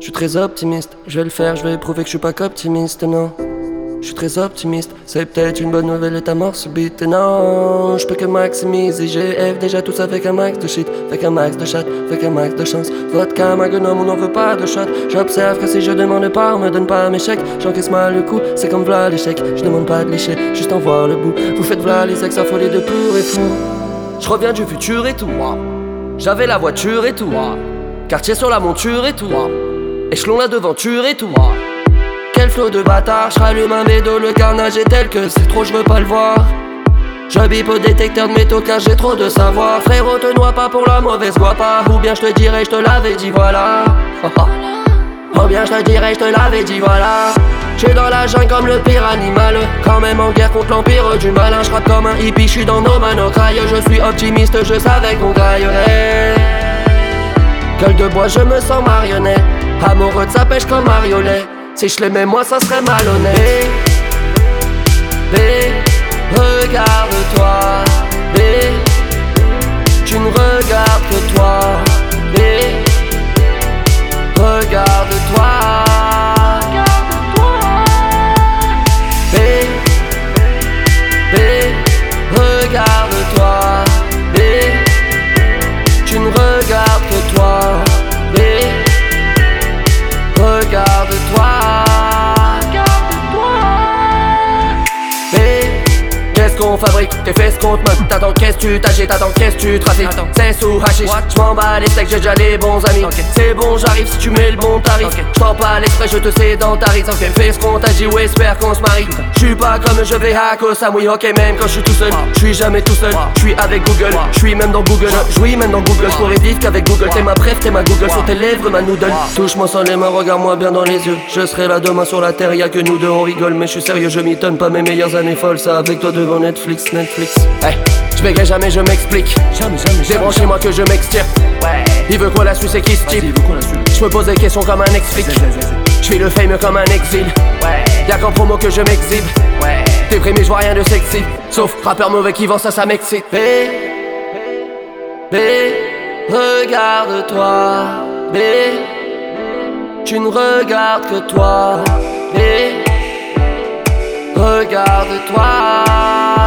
Je suis très optimiste, je vais le faire, je vais prouver que je suis pas qu'optimiste, non. Je suis très optimiste, c'est peut-être une bonne nouvelle et ta mort subite. Non, je peux que maximiser. J'ai déjà tout ça avec un max de shit, avec un max de chat, avec un max de chance. Vodka, magnum, on n'en veut pas de shot. J'observe que si je demande pas, on me donne pas mes chèques. J'encaisse mal le coup, c'est comme v'là l'échec. Je demande pas de lécher, juste en voir le bout. Vous faites v'là les ex affolés de pour et fou. Je reviens du futur et tout. J'avais la voiture et tout. Quartier sur la monture et tout. Échelon la devanture et tout. Quel flot de bâtard, j'rallume un bédo, le carnage est tel que c'est trop, je veux pas le voir. Je bip au détecteur de métaux car j'ai trop de savoir. Frérot, te noie pas pour la mauvaise guapa. Ou bien je te dirais, je te l'avais dit, voilà. Ou bien je te dirais, je te l'avais dit, voilà. J'suis dans la jungle comme le pire animal. Quand même en guerre contre l'empire du malin. J'rappe comme un hippie, j'suis dans nos manocrailles. Je suis optimiste, je savais qu'on graillerait. Gueule de bois, je me sens marionnette. Amoureux de sa pêche comme marionnet. Si je l'aimais moi ça serait malhonnête. B, regarde-toi. B, tu ne regardes que toi. B, regarde-toi. B, B, regarde-toi. B, tu ne regardes que toi. B, regarde-toi. Qu'est-ce qu'on fabrique, tes fesses contre moi. T'attends qu'est-ce tu t'agites, t'attends qu'est-ce tu trafiques. C'est sous hashish, j'm'en bats les steaks, j'ai déjà des bons amis. C'est bon, j'arrive si tu mets le bon tarif. J'prends pas l'exprès, je te sédentarise. Fais ce qu'on t'a dit ou espère qu'on se marie. J'suis pas comme je vais à cause ça mouille, ok même quand j'suis tout seul. J'suis jamais tout seul, j'suis avec Google. J'suis même dans Google, j'suis même dans Google. J'pourrais vivre qu'avec Google, t'es ma bref, t'es ma Google. Sur tes lèvres, ma noodle. Touche-moi sans les mains, regarde-moi bien dans les yeux. Je serai là demain sur la terre, y'a que nous deux, on rigole. Mais j'suis sérieux, je m'y tonne pas mes meilleures années folles. Ça avec toi devant Netflix. Hey, je bégaye jamais, je m'explique. J'ai branché moi que je m'extirpe. Il veut qu'on la suce et qui se type. Je me pose des questions comme un ex-flic. Je fais le fame comme un exil. Y'a qu'en promo que je m'exhibe. Déprimé, je vois rien de sexy. Sauf rappeur mauvais qui vend ça, ça m'excite. B, B, regarde-toi. B, tu ne regardes que toi. B, regarde-toi.